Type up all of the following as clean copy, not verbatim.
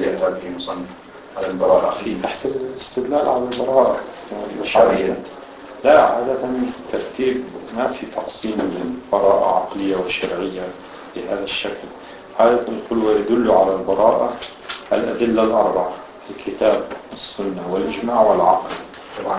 اللي أتى به المصنف على البراءة في بحث الاستدلال على البراءة الشرعية. لا، عادة الترتيب ما في تقسيم للبراءة عقلية وشرعية بهذا الشكل. عادة نقول ويدل على البراءة الأدلة الأربعة: الكتاب السنة والإجماع والعقل. طبعا.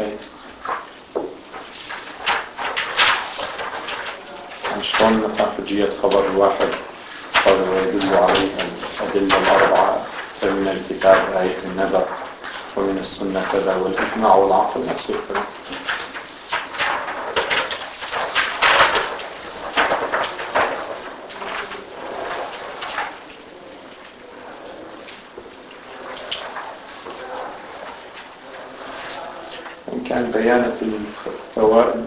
شلون مثلا حجية خبر الواحد قال ويدل عليه الأدلة الأربعة من الكتاب آية النبأ ومن السنة كذا والإجماع والعقل نفس الكلام. وإن كان بيان في الفوائد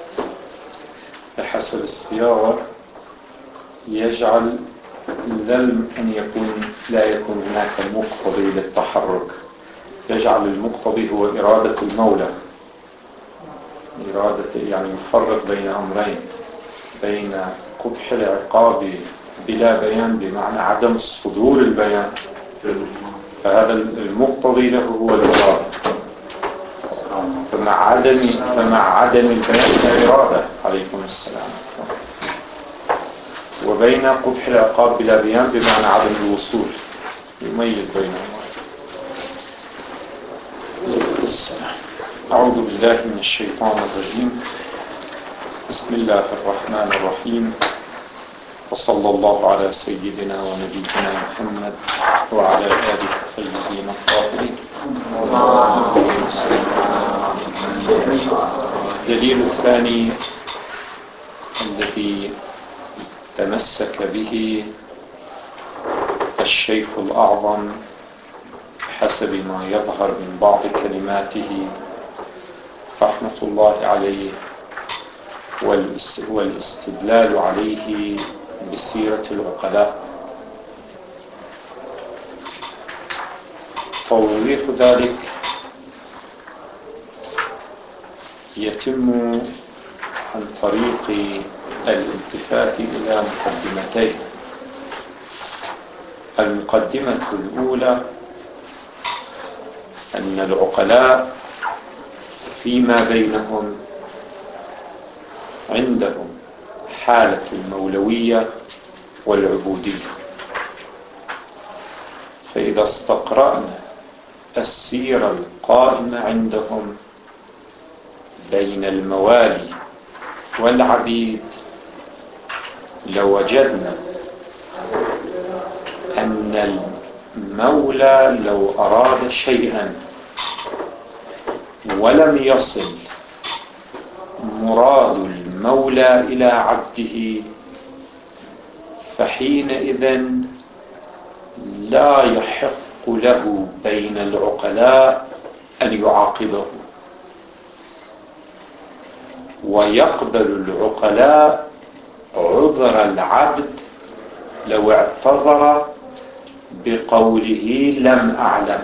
بحسب السياق يجعل أن لا يكون هناك مقتضي للتحرك، يجعل المقتضي هو إرادة المولى، يعني يفرق بين أمرين: بين قبح العقاب بلا بيان بمعنى عدم صدور البيان، فهذا المقتضي له هو الإرادة، فمع عدم البيان لا إرادة. عليكم السلام. وبين قبح العقاب بلا بيان بمعنى عدم الوصول، يميز بينهما. أعوذ بالله من الشيطان الرجيم. بسم الله الرحمن الرحيم، وصلى الله على سيدنا ونبينا محمد وعلى آله الطيبين الطاهرين. الدليل الثاني الذي تمسك به الشيخ الأعظم حسب ما يظهر من بعض كلماته رحمة الله عليه والاستدلال عليه بسيرة العقلاء. توضيح ذلك يتم عن طريق الالتفات إلى مقدمتين. المقدمة الأولى أن العقلاء فيما بينهم عندهم حالة المولوية والعبودية، فإذا استقرأنا السيرة القائمة عندهم بين الموالي والعبيد لوجدنا أن المولى لو أراد شيئا ولم يصل مراد المولى إلى عبده فحينئذ لا يحق له بين العقلاء أن يعاقبه، ويقبل العقلاء عذر العبد لو اعتذر بقوله لم أعلم.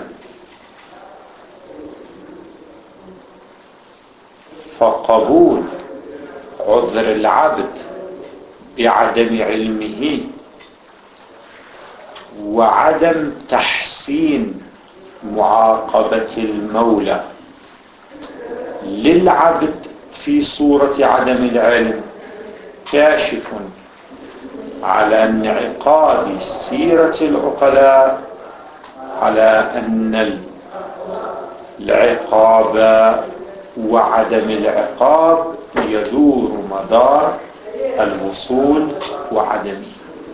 فقبول عذر العبد بعدم علمه وعدم تحسين معاقبة المولى للعبد في صورة عدم العلم كاشف على انعقاد سيرة العقلاء على أن العقاب وعدم العقاب يدور مدار الوصول وعدمه.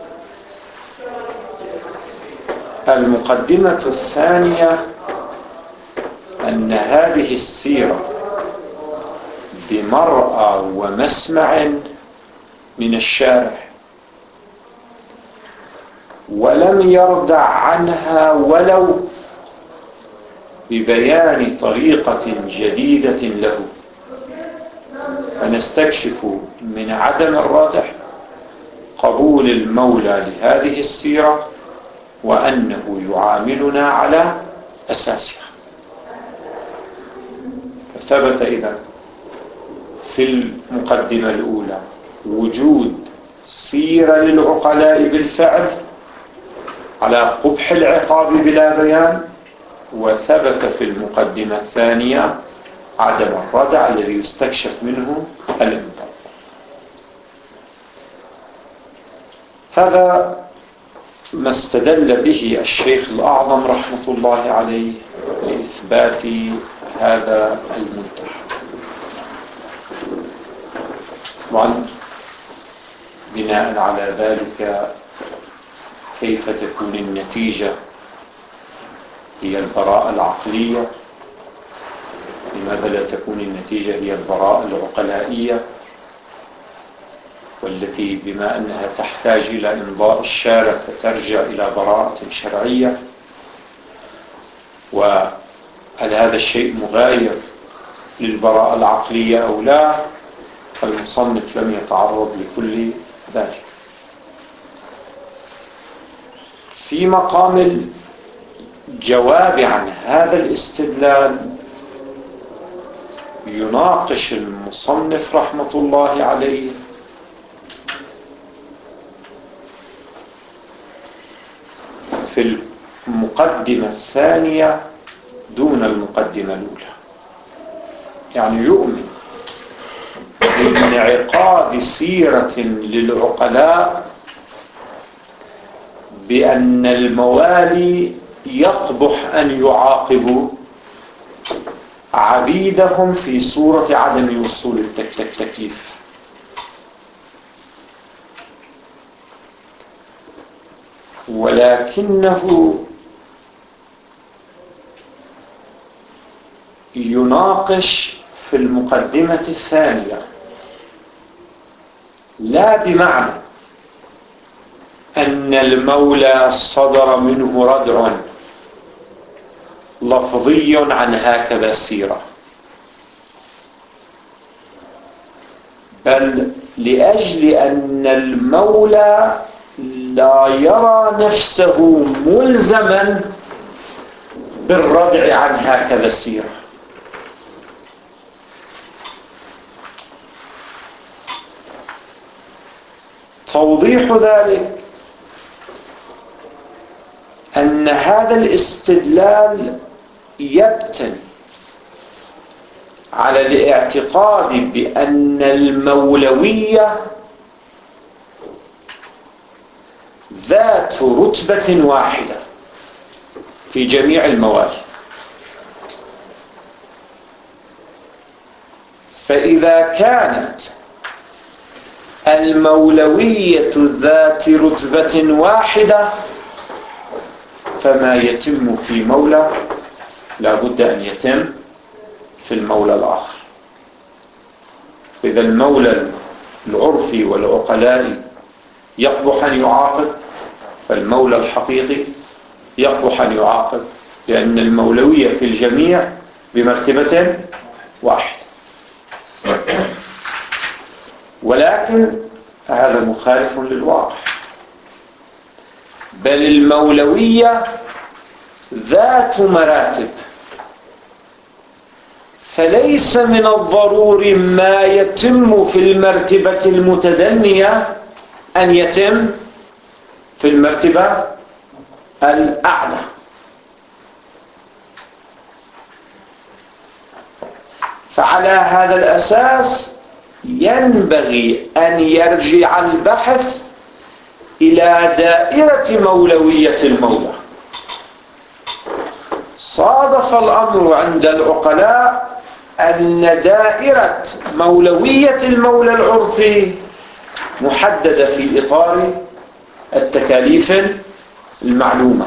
المقدمة الثانية أن هذه السيرة بمرأى ومسمع من الشارع ولم يردع عنها ولو ببيان طريقة جديدة له، فنستكشف من عدم الرادع قبول المولى لهذه السيرة وأنه يعاملنا على أساسها. فثبت إذن في المقدمة الأولى وجود سيرة للعقلاء بالفعل على قبح العقاب بلا بيان، وثبت في المقدمة الثانية عدم الردع الذي يستكشف منه الانضباط. هذا ما استدل به الشيخ الأعظم رحمة الله عليه لإثبات هذا المنتهى. وعن بناء على ذلك كيف تكون النتيجة هي البراءة العقلية؟ لماذا لا تكون النتيجة هي البراءة العقلائية، والتي بما أنها تحتاج إلى إمضاء الشارع فترجع إلى براءة شرعية؟ وهل هذا الشيء مغاير للبراءة العقلية أو لا؟ المصنف لم يتعرض لكل ذلك. في مقام الجواب عن هذا الاستدلال يناقش المصنف رحمة الله عليه في المقدمة الثانية دون المقدمة الأولى. يعني يؤمن بانعقاد سيرة للعقلاء بأن الموالي يقبح أن يعاقبوا عبيدهم في صورة عدم وصول التكليف، ولكنه يناقش في المقدمة الثانية لا بمعنى أن المولى صدر منه ردع لفظي عن هكذا سيرة، بل لأجل أن المولى لا يرى نفسه ملزما بالردع عن هكذا السيرة. توضيح ذلك أن هذا الاستدلال يبتني على الاعتقاد بأن المولوية ذات رتبة واحدة في جميع الموالي، فإذا كانت المولوية ذات رتبة واحدة فما يتم في مولى لا بد أن يتم في المولى الآخر. إذا المولى العرفي والعقلائي يقبح أن يعاقب، فالمولى الحقيقي يقبح أن يعاقب، لأن المولوية في الجميع بمرتبة واحدة. ولكن هذا مخالف للواقع، بل المولوية ذات مراتب، فليس من الضروري ما يتم في المرتبة المتدنية أن يتم في المرتبة الأعلى. فعلى هذا الأساس ينبغي أن يرجع البحث إلى دائرة مولوية المولى. صادف الأمر عند العقلاء أن دائرة مولوية المولى العرفي محددة في إطار التكاليف المعلومة،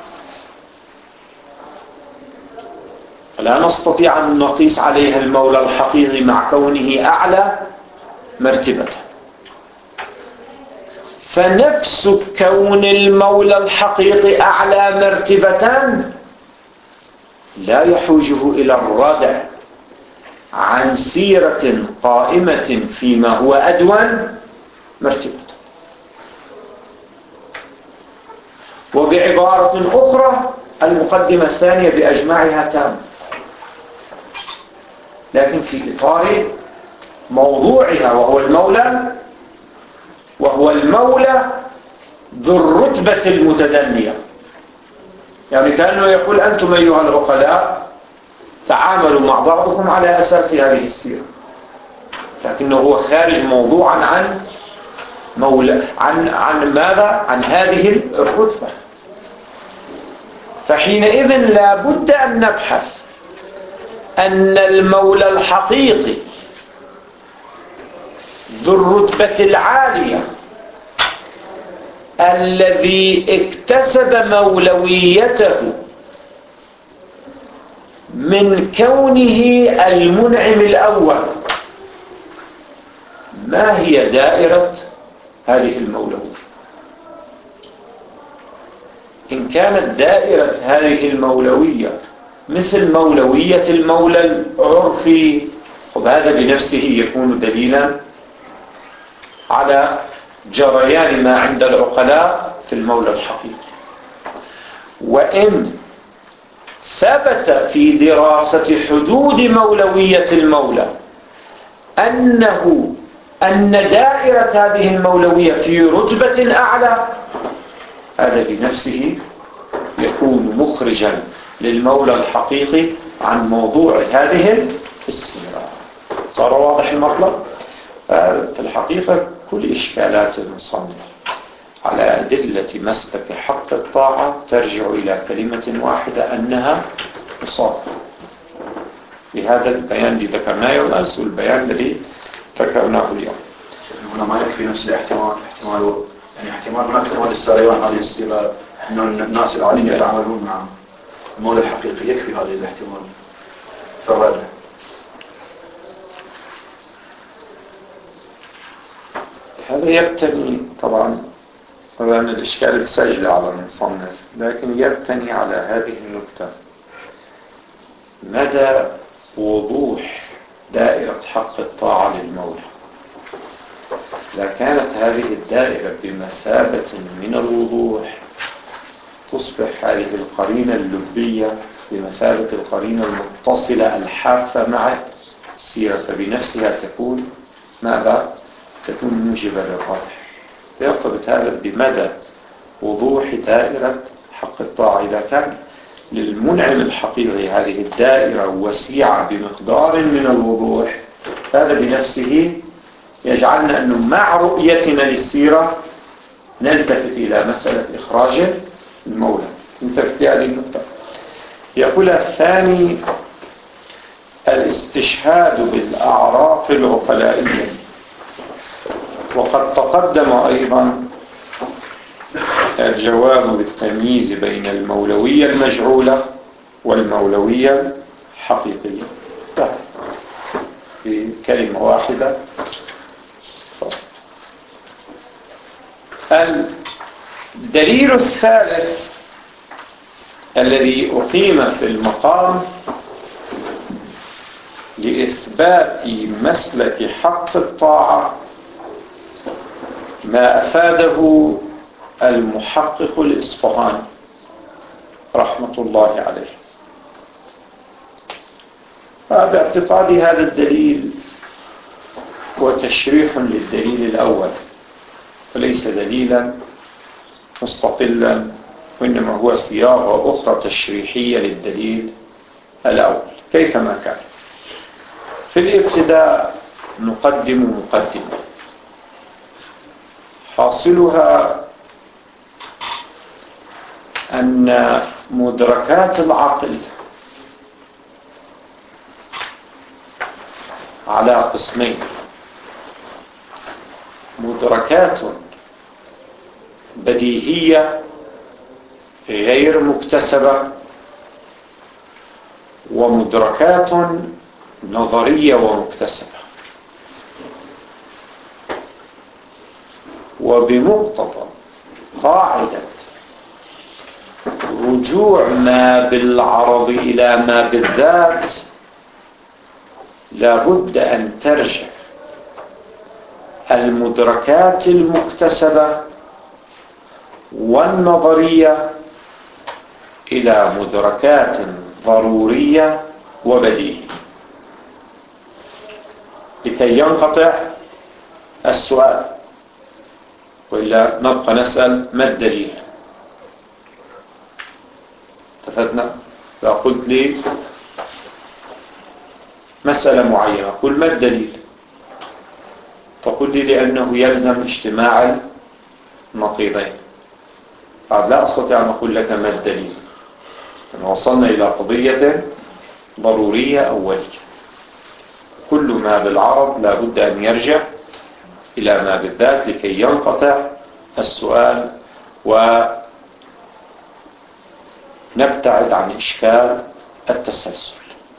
فلا نستطيع أن نقيس عليها المولى الحقيقي مع كونه أعلى مرتبة. فنفس كون المولى الحقيقي أعلى مرتبة لا يحوجه إلى الردع عن سيرة قائمة فيما هو أدون مرتبة. وبعبارة أخرى المقدمة الثانية بأجمعها تام، لكن في إطار موضوعها وهو المولى ذو الرتبة المتدنية، يعني كأنه يقول أنتم أيها العقلاء تعاملوا مع بعضكم على أساس هذه السيرة، لكنه هو خارج موضوعا عن ماذا؟ عن هذه الرتبة. فحينئذ لا بد أن نبحث أن المولى الحقيقي ذو الرتبة العالية الذي اكتسب مولويته من كونه المنعم الأول، ما هي دائرة هذه المولوية؟ إن كانت دائرة هذه المولوية مثل مولوية المولى العرفي، هذا بنفسه يكون دليلا على جريان ما عند العقلاء في المولى الحقيقي. وإن ثبت في دراسة حدود مولوية المولى أن دائرة هذه المولوية في رتبة أعلى، هذا بنفسه يكون مخرجا للمولى الحقيقي عن موضوع هذه السيرة. صار واضح المطلب؟ في الحقيقة كل إشكالات المصنف على أدلة مسلك حق الطاعة ترجع إلى كلمة واحدة، أنها مصادقة بهذا البيان الذي ذكرناه والأنس والبيان الذي ذكرناه اليوم. هنا ما يكفي نفس الاحتمال، يعني احتمال هناك احتمال السريان هذه الصيغة أنه الناس العالين يتعاملون مع المولى الحقيقي، يكفي هذا الاحتمال فرد. هذا يبتني طبعا أن الإشكال سجل على المصنف، لكن يبتني على هذه النكتة: مدى وضوح دائرة حق الطاعة للمولى. إذا كانت هذه الدائرة بمثابة من الوضوح تصبح هذه القرينة اللبية بمثابة القرينة المتصلة الحافة مع السيرة، فبنفسها تكون ماذا؟ تكون موجبة للرجح. فيرتبط هذا بمدى وضوح دائرة حق الطاعة. إذا كان للمنعم الحقيقي هذه الدائرة وسيعة بمقدار من الوضوح، هذا بنفسه يجعلنا أنه مع رؤيتنا للسيرة نلتفت إلى مسألة إخراج المولى. نلتفت هذه النقطة. يقول الثاني: الاستشهاد بالأعراف العقلائية. وقد تقدم أيضا الجواب بالتمييز بين المولوية المجعولة والمولوية الحقيقية بكلمة واحدة. الدليل الثالث الذي أقيم في المقام لإثبات مسلك حق الطاعة ما أفاده المحقق الإصفهاني رحمة الله عليه. باعتقاد هذا الدليل وتشريح للدليل الأول، وليس دليلا مستقلا، وإنما هو صياغة أخرى تشريحية للدليل الأول كيفما كان. في الابتداء نقدم مقدمة حاصلها أن مدركات العقل على قسمين: مدركات بديهية غير مكتسبة، ومدركات نظرية ومكتسبة. وبمقتضى قاعدة رجوع ما بالعرض إلى ما بالذات لابد أن ترجع المدركات المكتسبة والنظرية إلى مدركات ضرورية وبديهية، لكي ينقطع السؤال: وإلا نبقى نسأل ما الدليل. اتفقنا؟ لو قلت لي مسألة معينة قل ما الدليل، فقل لي لأنه يلزم اجتماع النقيضين، بعد لا أستطيع أن أقول لك ما الدليل. وصلنا إلى قضية ضرورية أولية، كل ما بالعرض لا بد أن يرجع إلى ما بالذات لكي ينقطع السؤال ونبتعد عن إشكال التسلسل.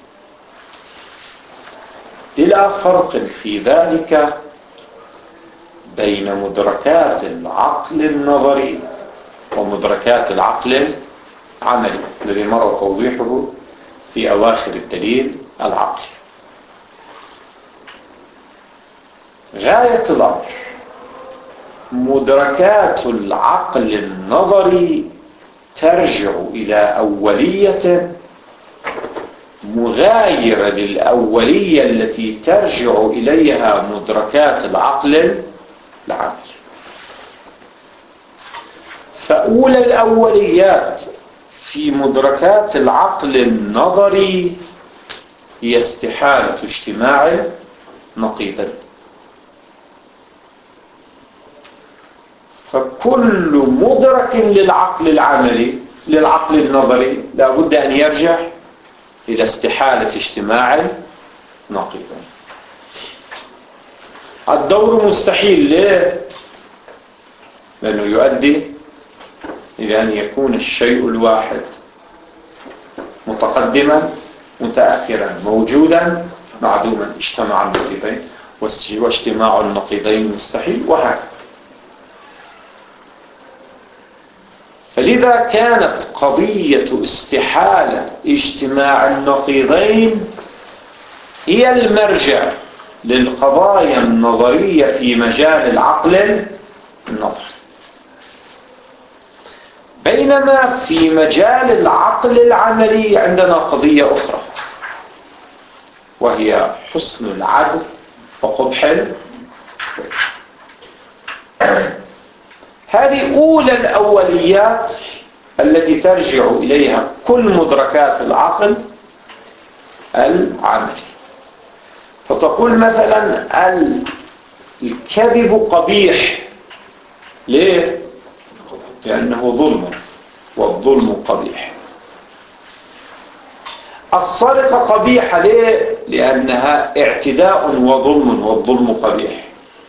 بلا فرق في ذلك بين مدركات العقل النظري ومدركات العقل العملي الذي مر توضيحه في أواخر الدليل العقلي. غاية الأمر مدركات العقل النظري ترجع إلى أولية مغايرة للأولية التي ترجع إليها مدركات العقل العملي. فأولى الأوليات في مدركات العقل النظري هي استحالة اجتماع نقيضين. فكل مدرك للعقل العملي للعقل النظري لا بد أن يرجع إلى استحالة اجتماع نقيضين. الدور مستحيل. ليه؟ لأنه يؤدي إلى أن يكون الشيء الواحد متقدما متأخرا موجودا معدوما، اجتمع النقيضين واجتماع النقيضين مستحيل، وهكذا. فلذا كانت قضية استحالة اجتماع النقيضين هي المرجع للقضايا النظرية في مجال العقل النظري، بينما في مجال العقل العملي عندنا قضية أخرى وهي حسن العدل وقبح الظلم. هذه أولى الأوليات التي ترجع إليها كل مدركات العقل العملي. فتقول مثلا الكذب قبيح. ليه؟ لأنه ظلم والظلم قبيح. السرقة قبيحة. ليه؟ لأنها اعتداء وظلم والظلم قبيح.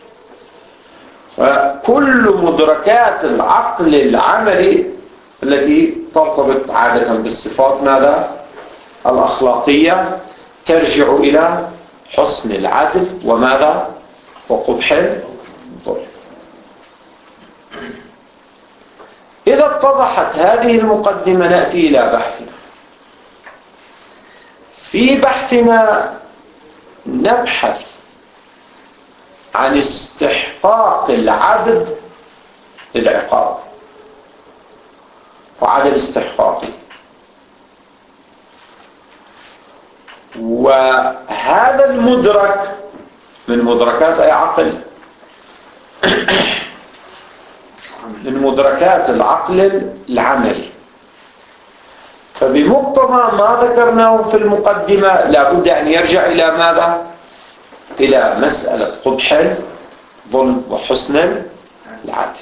فكل مدركات العقل العملي التي ترتبط عادة بالصفات ماذا؟ الأخلاقية ترجع إلى حسن العدل وماذا؟ وقبح الظلم. إذا اتضحت هذه المقدمة نأتي إلى بحثنا. في بحثنا نبحث عن استحقاق العبد للعقاب وعدم استحقاقه. وهذا المدرك من مدركات أي عقل؟ من مدركات العقل العملي. فبمقتضى ما ذكرناه في المقدمة لا بد أن يرجع إلى ماذا؟ إلى مسألة قبح الظلم وحسن العدل.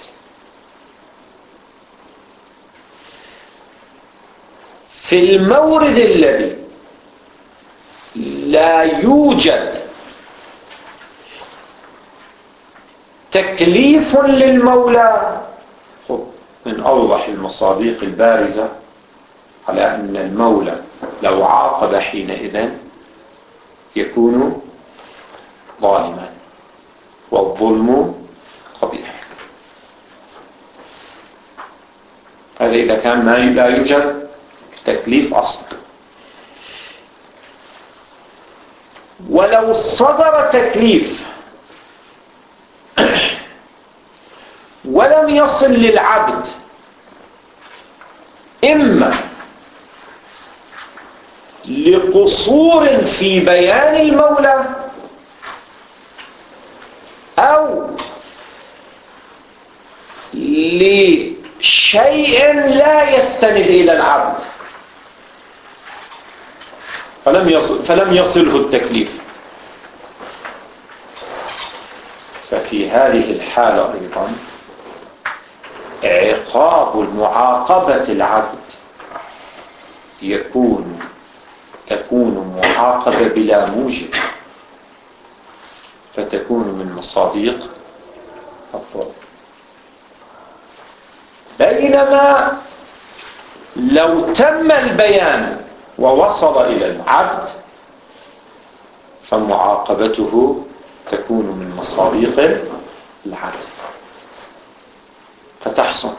في المورد الذي لا يوجد تكليف للمولى، من أوضح المصادق البارزة على أن المولى لو عاقب حينئذ يكون ظالما والظلم قبيح. هذا إذا كان لا يوجد تكليف أصلا. ولو صدر تكليف ولم يصل للعبد إما لقصور في بيان المولى أو لشيء لا يستند إلى العبد فلم يصله التكليف، ففي هذه الحالة أيضا عقاب معاقبة العبد تكون معاقبة بلا موجب، فتكون من مصادق الظلم. بينما لو تم البيان ووصل إلى العبد فمعاقبته تكون من مصادق العدل فتحصن.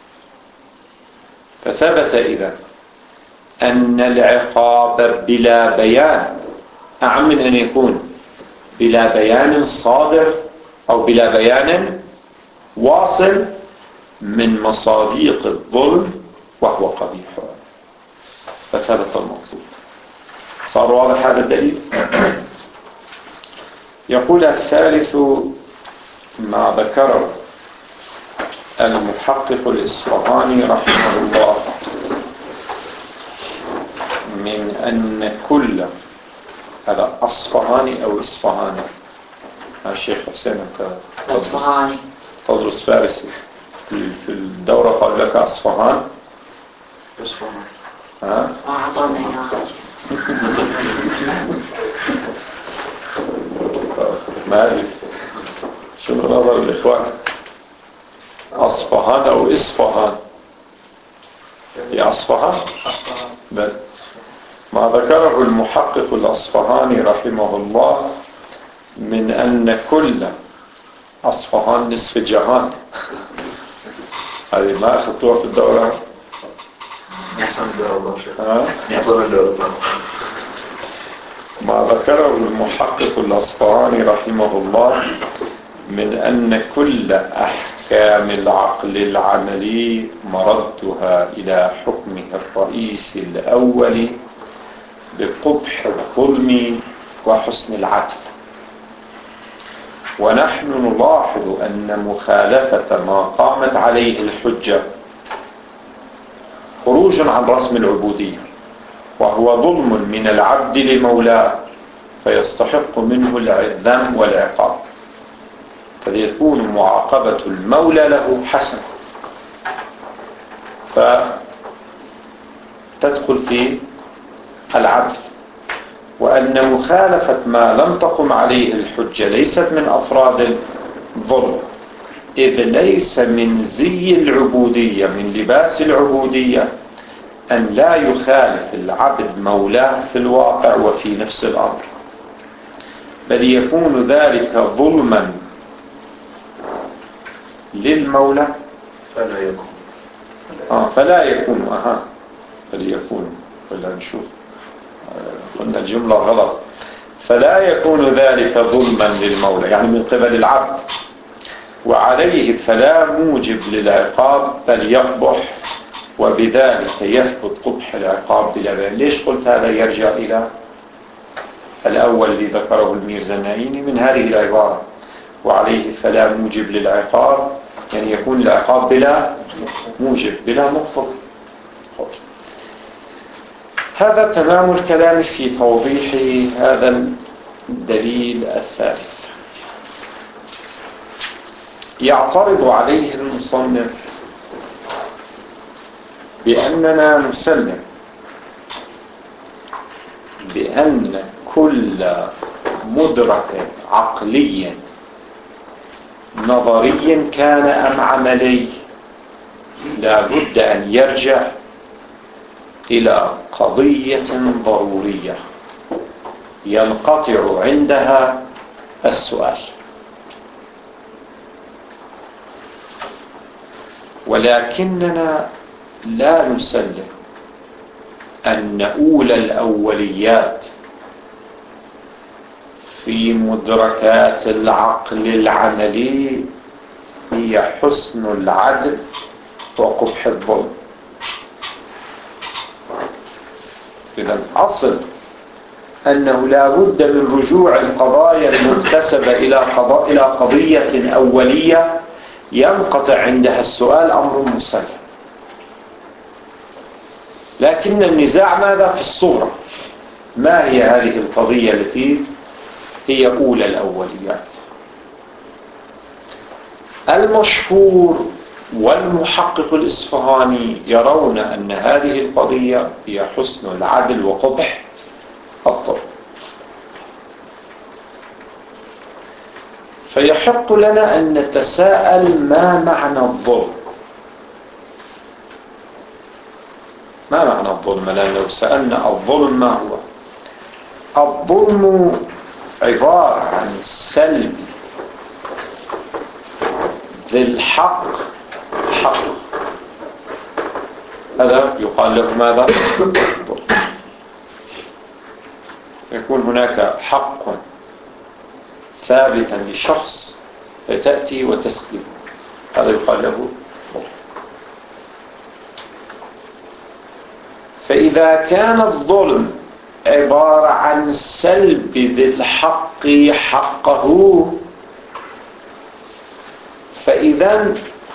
فثبت إذن أن العقاب بلا بيان أعم من أن يكون بلا بيان صادر أو بلا بيان واصل من مصادق الظلم وهو قبيح، فثبت المطلوب. صار واضح هذا الدليل؟ يقول الثالث ما ذكره المحقق الإصفهاني رحمه الله من أن كل هذا أصفهاني أو إصفهاني الشيخ حسين أنت أصفهاني تدرس فارسي في الدورة قال لك أصفهان ها؟ أعطاني ما أدري شنو نظر الإخوان أصفهان أو إصفهان؟ هي أصفهان؟ بل ما ذكره المحقق الأصفهاني رحمه الله من أن كل أصفهان نصف جهان، هذه ما أخذتوها في الدورة؟ يحسن الدورة الله شيخ يحضر الدورة. ما ذكره المحقق الأصفهاني رحمه الله من أن كل أحكام العقل العملي مردها إلى حكمه الرئيس الأول بقبح الظلم وحسن العدل. ونحن نلاحظ أن مخالفة ما قامت عليه الحجة خروج عن رسم العبودية، وهو ظلم من العبد لمولاه فيستحق منه الذم والعقاب، فليكون معاقبة المولى له حسنة فتدخل في العدل. وأن مخالفة ما لم تقم عليه الحجة ليست من أفراد الظلم، إذ ليس من زي العبودية من لباس العبودية أن لا يخالف العبد مولاه في الواقع وفي نفس الأمر، بل يكون ذلك ظلما للمولى فلا يكون ولا نشوف قلنا الجملة غلط. فلا يكون ذلك ظلما للمولى يعني من قبل العبد، وعليه فلا موجب للعقاب بل يقبح، وبذلك يثبت قبح العقاب بلا بيان. ليش قلت هذا؟ يرجع إلى الأول اللي ذكره الميرزنائيني من هذه العبارة، وعليه فلا موجب للعقاب يعني يكون العقاب بلا موجب بلا مقتضى. هذا تمام الكلام في توضيح هذا الدليل الثالث. يعترض عليه المصنف بأننا نسلم بأن كل مدرك عقلي نظري كان أم عملي لا بد أن يرجع إلى قضية ضرورية ينقطع عندها السؤال. ولكننا لا نسلم أن أولى الأوليات في مدركات العقل العملي هي حسن العدل وقبح الظلم. إذا الأصل أنه لا بد من رجوع القضايا المكتسبة إلى قضية أولية ينقطع عندها السؤال أمر مسلم. لكن النزاع ماذا في الصورة؟ ما هي هذه القضية التي هي أولى الأوليات؟ المشهور والمحقق الإصفهاني يرون أن هذه القضية هي حسن العدل وقبح الظلم. فيحق لنا أن نتساءل ما معنى الظلم؟ ما معنى الظلم؟ لأن لو سألنا الظلم ما هو؟ الظلم عبارة عن سلب ذي الحق حق. هذا يقال له ماذا؟ يكون هناك حق ثابتا لشخص فتأتي وتسلبه، هذا يقال له ظلم. فإذا كان الظلم عبارة عن سلب ذي الحق حقه، فإذا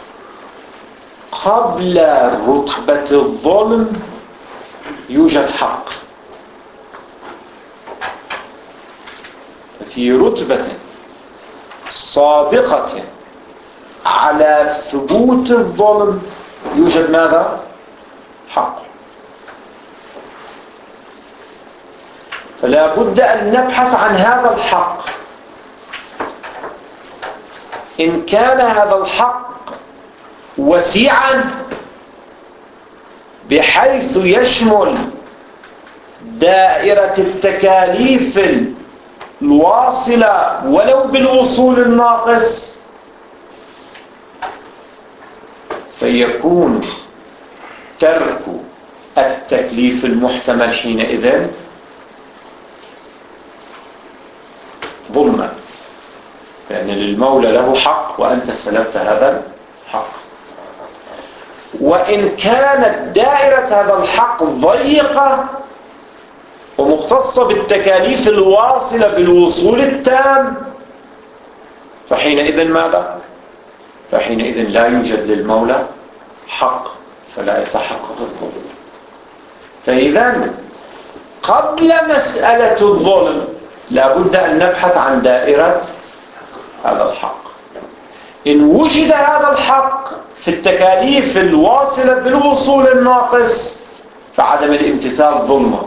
قبل رتبة الظلم يوجد حق. في رتبة سابقة على ثبوت الظلم يوجد ماذا؟ حق. فلا بد أن نبحث عن هذا الحق. إن كان هذا الحق وسيعا بحيث يشمل دائرة التكاليف الواصلة ولو بالوصول الناقص، فيكون ترك التكليف المحتمل حينئذ ظلما، لأن للمولى له حق وأنت سلبت هذا الحق. وإن كانت دائرة هذا الحق ضيقة ومختصة بالتكاليف الواصلة بالوصول التام، فحينئذ ماذا؟ فحينئذ لا يوجد للمولى حق، فلا يتحقق الظلم. فإذا قبل مسألة الظلم لا بد أن نبحث عن دائرة هذا الحق. إن وجد هذا الحق في التكاليف الواصلة بالوصول الناقص فعدم الامتثال ظلما،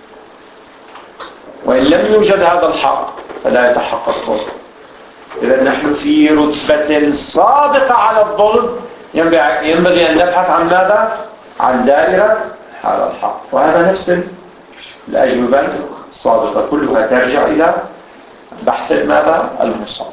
وإن لم يوجد هذا الحق فلا يتحقق الظلم. إذا نحن في رتبة سابقة على الظلم، ينبغي أن نبحث عن ماذا؟ عن دائرة هذا الحق. وهذا نفس الأجوبة السابقة كلها ترجع إلى بحث ماذا؟ المصادر.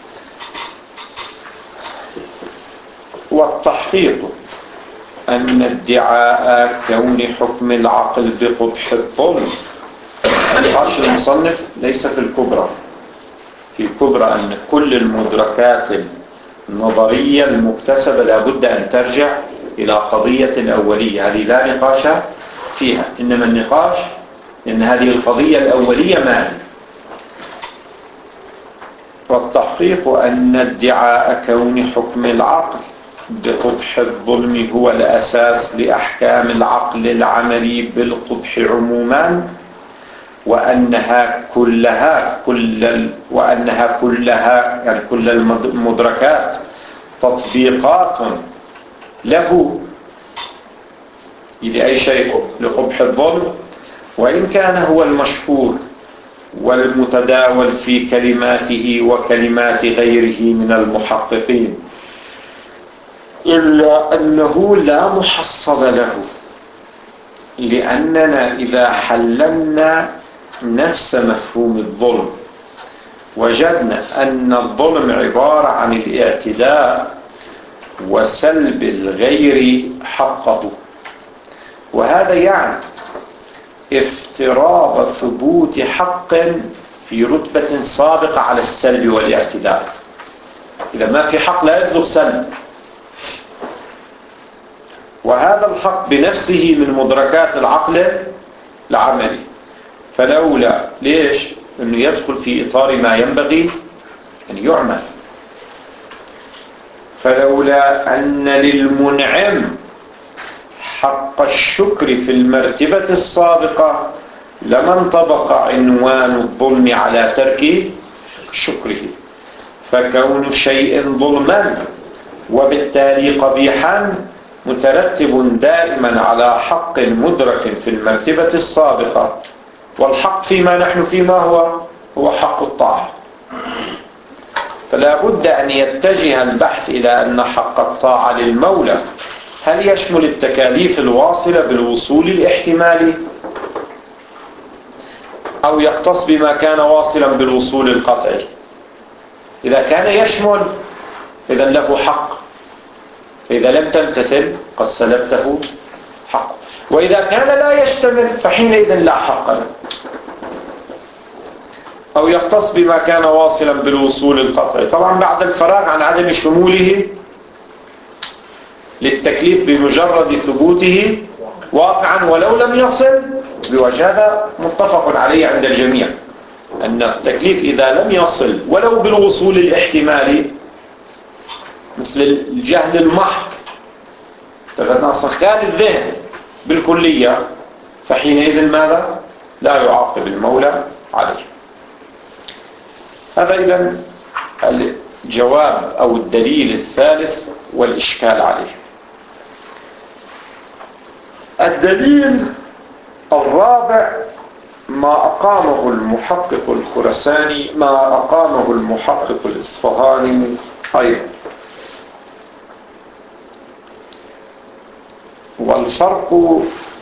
والتحقيق أن ادعاء كون حكم العقل بقبح الظلم، نقاش المصنف ليس في الكبرى. في الكبرى أن كل المدركات النظرية المكتسبة لا بد أن ترجع إلى قضية أولية، هذه لا نقاش فيها، إنما النقاش لأن هذه القضية الأولية ما هي. والتحقيق أن ادعاء كون حكم العقل بقبح الظلم هو الأساس لأحكام العقل العملي بالقبح عموما، وأنها كلها يعني كل المدركات تطبيقات له لأي شيء لقبح الظلم، وإن كان هو المشهور والمتداول في كلماته وكلمات غيره من المحققين، إلا أنه لا محصل له. لأننا إذا حللنا نفس مفهوم الظلم وجدنا أن الظلم عبارة عن الاعتداء وسلب الغير حقه، وهذا يعني افتراض ثبوت حق في رتبة سابقة على السلب والاعتداء. إذا ما في حق لا يسلب سلب، وهذا الحق بنفسه من مدركات العقل العملي، فلولا ليش أنه يدخل في إطار ما ينبغي أن يعمل. فلولا أن للمنعم حق الشكر في المرتبة السابقة لما انطبق عنوان الظلم على ترك شكره. فكون شيء ظلما وبالتالي قبيحا مترتب دائما على حق مدرك في المرتبة السابقة، والحق فيما نحن فيما هو حق الطاعة. فلا بد أن يتجه البحث إلى أن حق الطاعة للمولى هل يشمل التكاليف الواصلة بالوصول الاحتمالي أو يختص بما كان واصلا بالوصول القطعي. إذا كان يشمل إذا له حق، فإذا لم تمتثل قد سلبته حق، وإذا كان لا يشتمل فحينئذ لا حق له. أو يختص بما كان واصلا بالوصول القطعي، طبعا بعد الفراغ عن عدم شموله للتكليف بمجرد ثبوته واقعا ولو لم يصل بوجه. هذا متفق عليه عند الجميع أن التكليف إذا لم يصل ولو بالوصول الاحتمالي مثل الجهل المحض تفدنا صخال الذهن بالكلية، فحينئذ ماذا؟ لا يعاقب المولى عليه. هذا إذن الجواب أو الدليل الثالث والإشكال عليه. الدليل الرابع ما أقامه المحقق الخرساني، ما أقامه المحقق الإصفهاني أيضا. والفرق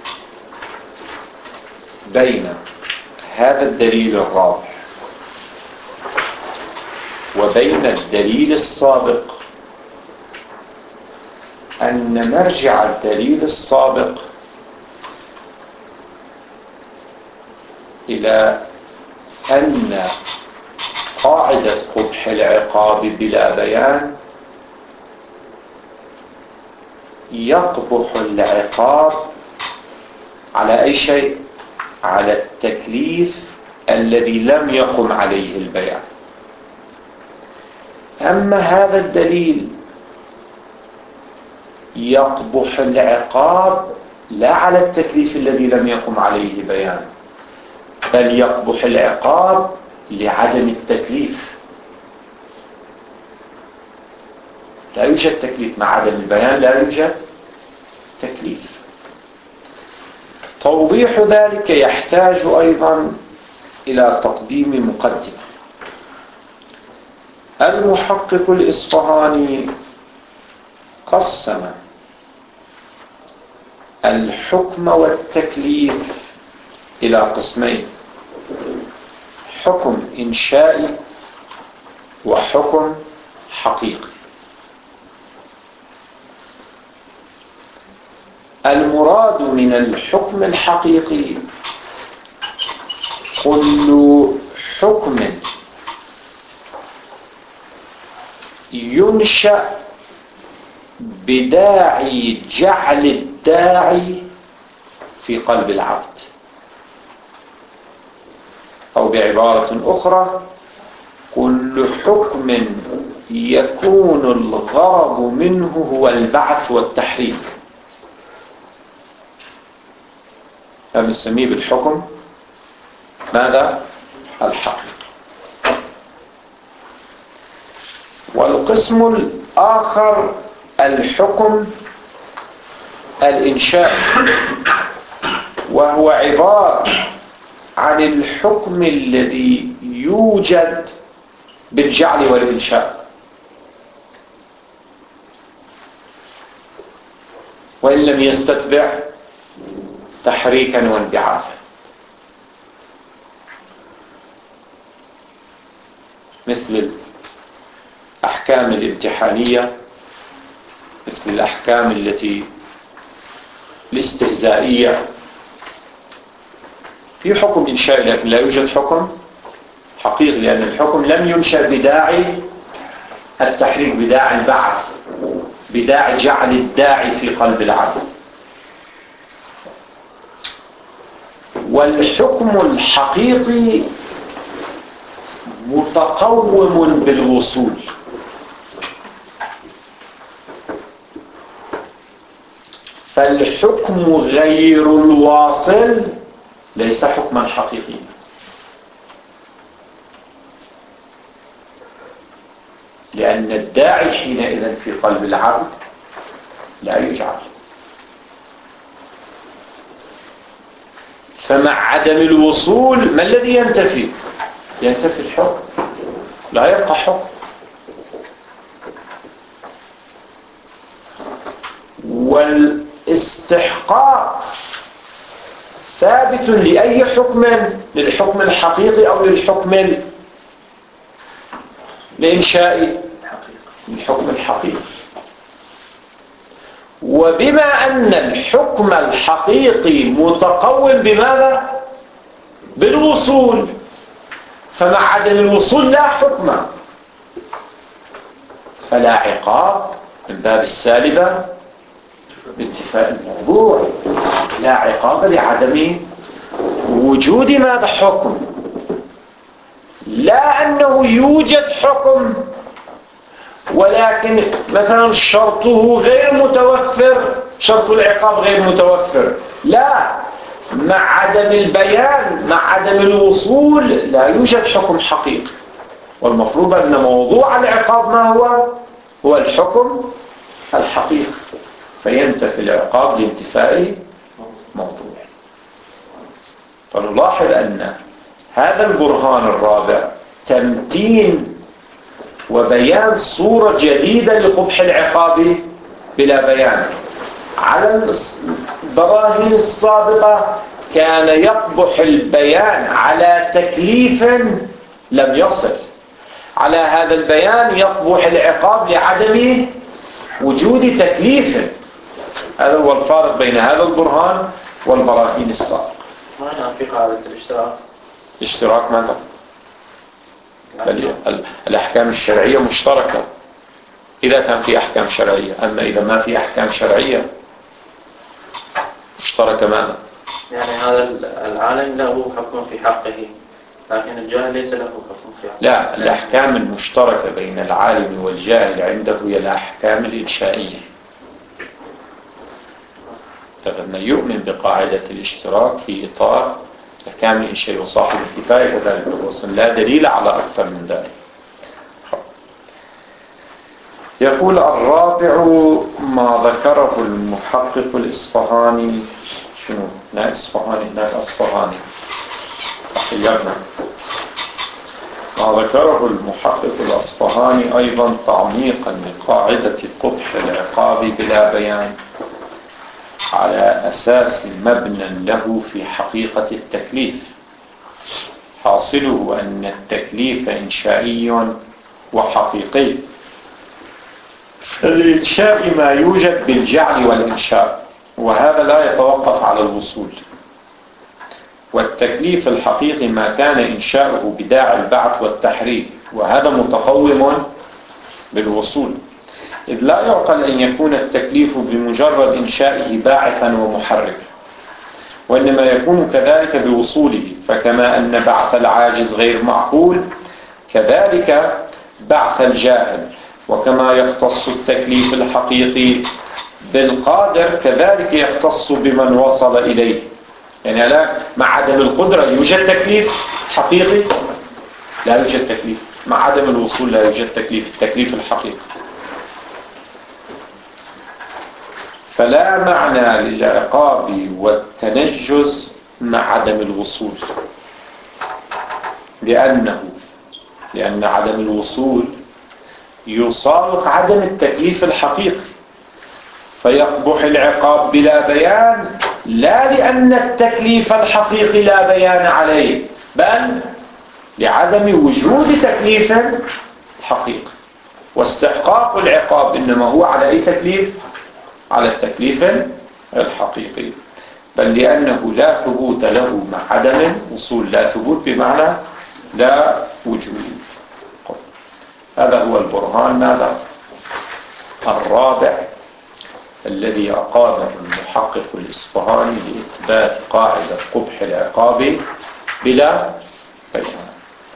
بين هذا الدليل الرابع وبين الدليل السابق أن مرجع الدليل السابق إلى أن قاعدة قبح العقاب بلا بيان يقبح العقاب على أي شيء؟ على التكليف الذي لم يقم عليه البيان. أما هذا الدليل يقبح العقاب لا على التكليف الذي لم يقم عليه بيان، بل يقبح العقاب لعدم التكليف. لا يوجد تكليف مع عدم البيان، لا يوجد تكليف. توضيح ذلك يحتاج أيضا إلى تقديم مقدمة. المحقق الإصفهاني قسم الحكم والتكليف إلى قسمين: حكم إنشائي وحكم حقيقي. المراد من الحكم الحقيقي كل حكم ينشأ بداعي جعل الداعي في قلب العبد، أو بعبارة أخرى كل حكم يكون الغرض منه هو البعث والتحريك، نسميه بالحكم ماذا؟ الحقيقي. والقسم الآخر الحكم الإنشاء، وهو عبارة عن الحكم الذي يوجد بالجعل والإنشاء، وإن لم يستتبع تحريكا وانبعاثا، مثل الأحكام الامتحانية، مثل الأحكام التي الاستهزائية. في حكم إنشائي لكن لا يوجد حكم حقيقي، لأن الحكم لم ينشأ بداعي التحريك، بداعي البعث، بداعي جعل الداعي في قلب العبد. والحكم الحقيقي متقوم بالوصول، فالحكم غير الواصل ليس حكما حقيقيا، لأن الداعي حينئذ في قلب العبد لا يجعل. فمع عدم الوصول ما الذي ينتفي؟ ينتفي الحكم، لا يبقى حكم. والاستحقاق ثابت لأي حكم، للحكم الحقيقي أو للحكم الإنشائي؟ الحكم الحقيقي. وبما أن الحكم الحقيقي متقوم بماذا؟ بالوصول، فمع عدم الوصول لا حكم، فلا عقاب من باب السالبة باتفاق الموضوع، لا عقاب لعدم وجود ماذا؟ حكم. لا أنه يوجد حكم ولكن مثلا شرطه غير متوفر، شرط العقاب غير متوفر، لا، مع عدم البيان، مع عدم الوصول لا يوجد حكم حقيقي. والمفروض أن موضوع العقاب ما هو؟ هو الحكم الحقيقي، فينتفي العقاب لانتفاء موضوع. فنلاحظ أن هذا البرهان الرابع تمتين وبيان صورة جديدة لقبح العقاب بلا بيان. على البراهين السابقة كان يقبح البيان على تكليف لم يصل، على هذا البيان يقبح العقاب لعدم وجود تكليف. هذا هو الفارق بين هذا البرهان والبراهين السابقة. ما هنا في قاعدة الاشتراك؟ الاشتراك ماذا؟ الأحكام الشرعية مشتركة إذا كان في أحكام شرعية، أما إذا ما في أحكام شرعية مشتركة ماذا؟ يعني هذا العالم له حكم في حقه لكن الجاهل ليس له حكم في حقه. لا، الأحكام المشتركة بين العالم والجاهل عنده هي الأحكام الإنشائية. فقد يؤمن بقاعدة الاشتراك في إطار الأحكام الإنشائية وصاحب الكفاية وذلك الوصل، لا دليل على أكثر من ذلك. يقول الرابع ما ذكره المحقق الإصفهاني. شنو؟ لا إصفهاني، لا أصفهاني، تحيرنا. ما ذكره المحقق الأصفهاني أيضا تعميقا لقاعدة قبح العقاب بلا بيان على أساس مبنى له في حقيقة التكليف، حاصله أن التكليف إنشائي وحقيقي. الإنشاء ما يوجد بالجعل والإنشاء، وهذا لا يتوقف على الوصول. والتكليف الحقيقي ما كان إنشاؤه بداعي البعث والتحريك، وهذا متقوم بالوصول. إذ لا يعقل أن يكون التكليف بمجرد إنشائه باعثا ومحركا، وإنما يكون كذلك بوصوله. فكما أن بعث العاجز غير معقول كذلك بعث الجاهل، وكما يختص التكليف الحقيقي بالقادر كذلك يختص بمن وصل إليه. يعني لا، مع عدم القدرة يوجد تكليف حقيقي؟ لا يوجد تكليف. مع عدم الوصول لا يوجد تكليف، التكليف الحقيقي. فلا معنى للعقاب والتنجز مع عدم الوصول، لأن عدم الوصول يسابق عدم التكليف الحقيقي، فيقبح العقاب بلا بيان، لا لأن التكليف الحقيقي لا بيان عليه، بل لعدم وجود تكليف حقيقي. واستحقاق العقاب إنما هو على أي تكليف؟ على التكليف الحقيقي، بل لأنه لا ثبوت له مع عدم وصول. لا ثبوت بمعنى لا وجود. هذا هو البرهان ماذا؟ الرابع الذي أقامه المحقق الإصفهاني لإثبات قاعدة قبح العقاب بلا بيان.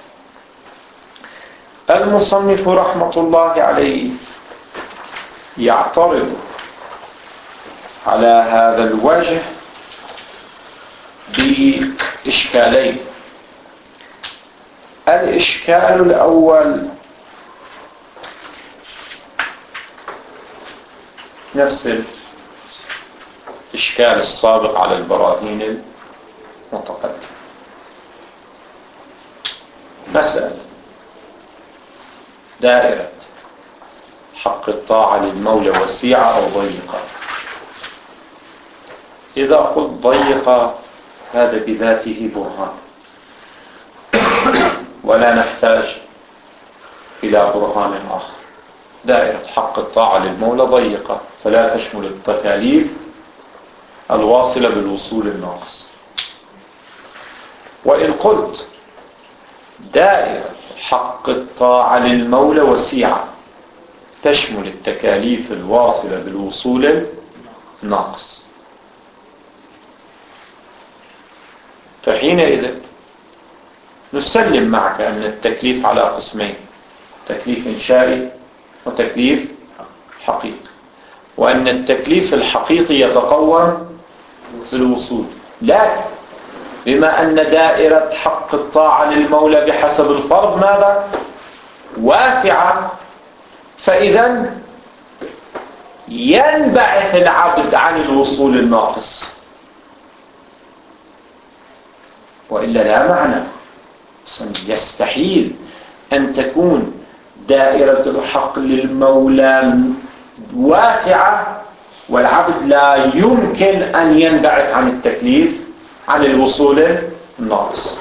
المصنف رحمة الله عليه يعترض على هذا الوجه بإشكالين. الإشكال الأول نفس الإشكال السابق على البراهين المتقدمة. مسألة دائرة حق الطاعة للمولى وسيعة أو ضيقة. إذا قلت ضيقة هذا بذاته برهان، ولا نحتاج إلى برهان آخر. دائرة حق الطاعة للمولى ضيقة، فلا تشمل التكاليف الواصلة بالوصول الناقص. وإن قلت دائرة حق الطاعة للمولى وسيعة تشمل التكاليف الواصلة بالوصول الناقص، فحينئذ نسلم معك أن التكليف على قسمين: تكليف إنشائي وتكليف حقيقي، وأن التكليف الحقيقي يتقوم بالوصول. لكن بما أن دائرة حق الطاعة للمولى بحسب الفرض ماذا؟ واسعة، فإذا ينبعث العبد عن الوصول الناقص، وإلا لا معنى. يستحيل أن تكون دائرة الحق للمولى واسعة والعبد لا يمكن أن ينبعث عن التكليف عن الوصول الناقص.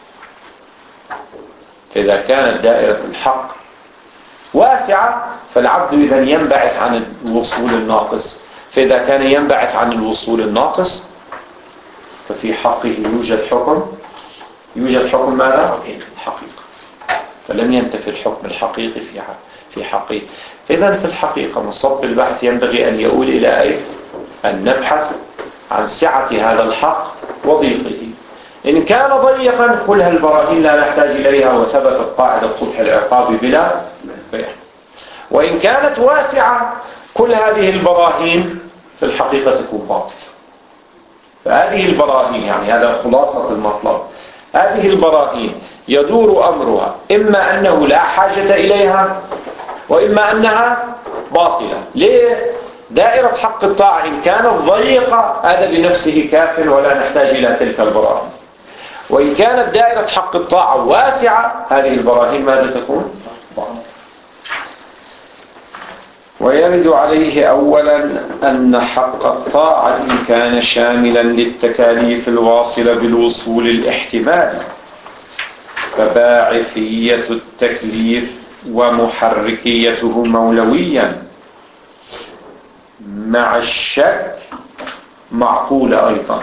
فإذا كانت دائرة الحق واسعة فالعبد إذا ينبعث عن الوصول الناقص، فإذا كان ينبعث عن الوصول الناقص ففي حقه يوجد حكم ماذا؟ حقيقة. فلم ينتفي الحكم الحقيقي في حقه. إذن في الحقيقة مصب البحث ينبغي أن يؤول إلى أين؟ أن نبحث عن سعة هذا الحق وضيقه. إن كان ضيقا كلها البراهين لا نحتاج إليها وثبتت قاعدة قبح العقاب بلا بيع. وإن كانت واسعة كل هذه البراهين في الحقيقة تكون باطلة. فهذه البراهين يعني هذا خلاصة المطلب. هذه البراهين يدور أمرها إما أنه لا حاجة إليها وإما أنها باطلة. ليه؟ دائرة حق الطاعة إن كانت ضيقة هذا بنفسه كاف ولا نحتاج إلى تلك البراهين. وإن كانت دائرة حق الطاعة واسعة هذه البراهين ماذا تكون؟ باطلة. ويرد عليه أولا أن حق الطاعة إن كان شاملا للتكاليف الواصلة بالوصول الاحتمالي فباعثية التكليف ومحركيته مولويا مع الشك معقولة أيضا،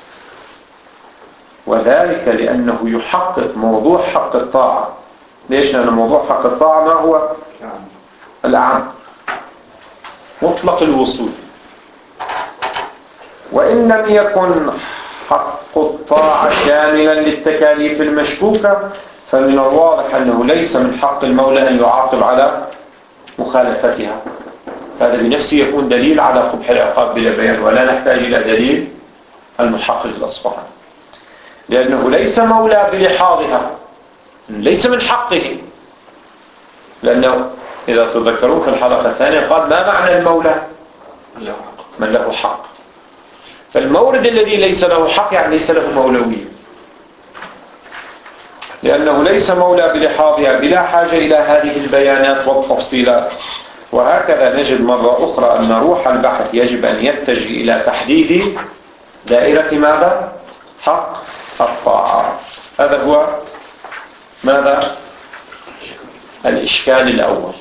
وذلك لأنه يحقق موضوع حق الطاعة. ليش؟ لأن موضوع حق الطاعة ما هو؟ الأعم مطلق الوصول. وإن لم يكن حق الطاعة شاملا للتكاليف المشكوكة فمن الواضح أنه ليس من حق المولى أن يعاقب على مخالفتها. هذا بنفسه يكون دليل على قبح العقاب بلا بيان، ولا نحتاج إلى دليل المحقق الأصفهاني، لأنه ليس مولى بلحاظها، ليس من حقه. لأنه إذا تذكرون في الحلقة الثانية قال ما معنى المولى؟ من له حق. فالمورد الذي ليس له حق يعني ليس له مولوية، لأنه ليس مولى بلحاظها بلا حاجة إلى هذه البيانات والتفصيلات. وهكذا نجد مرة أخرى أن روح البحث يجب أن يتجه إلى تحديد دائرة ماذا؟ حق الطاعة. هذا هو ماذا؟ الإشكال الأول.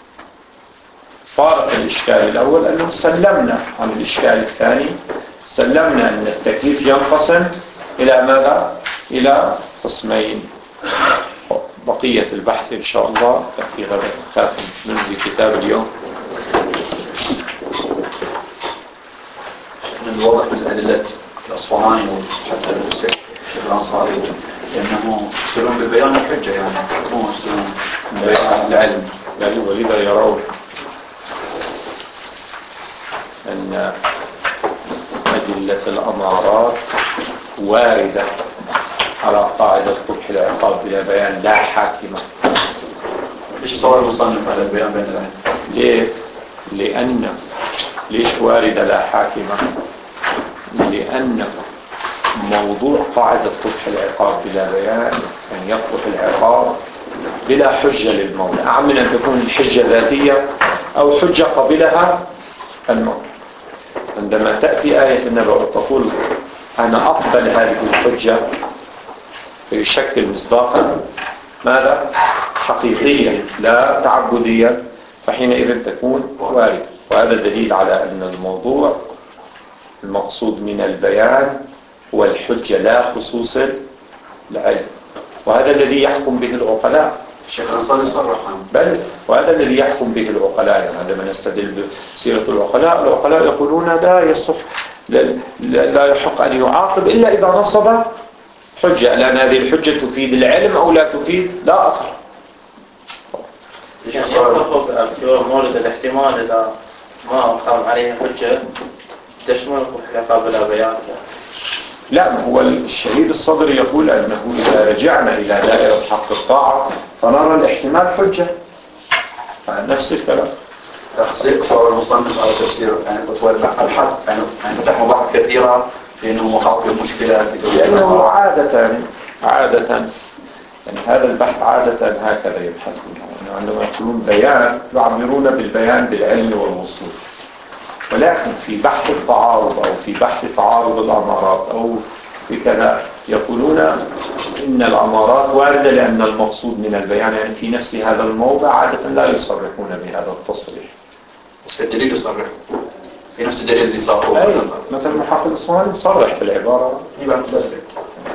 فارق الإشكال الأول أنه سلمنا عن الإشكال الثاني، سلمنا أن التكليف ينقسم إلى ماذا؟ إلى قسمين. بقية البحث إن شاء الله في غدا خاتم من كتاب اليوم. من الواضح من الأدلة الأصفهاني وحتى الشيخ الأنصاري لأنه يصيرون بالبيان الحجة، يعني مو يصيرون بالبيان العلم، يعني ولذا يرون أن أدلة الأمارات واردة على قاعدة قبح العقاب بلا بيان لا حاكمة. ليش صور المصنف على البيان بين الأهل؟ ليه؟ لأن ليش واردة لا حاكمة؟ لأن موضوع قاعدة قبح العقاب بلا بيان أن يقبح العقاب بلا حجة للمولى، أعم من أن تكون الحجة ذاتية أو حجة قبلها المولى. عندما تأتي آية النبأ وتقول أنا أقبل هذه الحجة فيشكل مصداقا ماذا؟ حقيقيا لا تعبديا، فحينئذ تكون واردة. وهذا دليل على أن الموضوع المقصود من البيان هو الحجة لا خصوص العلم، وهذا الذي يحكم به العقلاء. الشيخ الأنصاري صرح بل وهذا الذي يحكم به العقلاء. يعني عندما نستدل بسيرة العقلاء يقولون لا يصح لا يحق أن يعاقب إلا إذا نصب حجة، لأن هذه الحجة تفيد العلم أو لا تفيد لا أثر. يعني يحقق في مورد الاحتمال إذا ما أقام عليه حجة تشمل قبح العقاب بلا بيان. لا، ما هو الشهيد الصدر يقول أنه إذا رجعنا إلى دائرة حق الطاعة فنرى الاحتمال حجة، نفس الكلام. تخصيص صور المصنف على تفسير يعني الحد يعني فتح مباحث كثيرة في أنه وقع في مشكلة لأنه عادة يعني هذا البحث عادة هكذا يبحثون. يعني عندما يقولون بيان يعبرون بالبيان بالعلم والوصول، ولكن في بحث التعارض أو في بحث تعارض الأمارات أو في كذا يقولون إن الأمارات واردة لأن المقصود من البيان يعني في نفس هذا الموضع عادة لا يصرحون بهذا التصريح. بس في الدليل يصرح في نفس الدليل اللي صار مثل محقق الصواني صرح في العبارة يبقى تلزق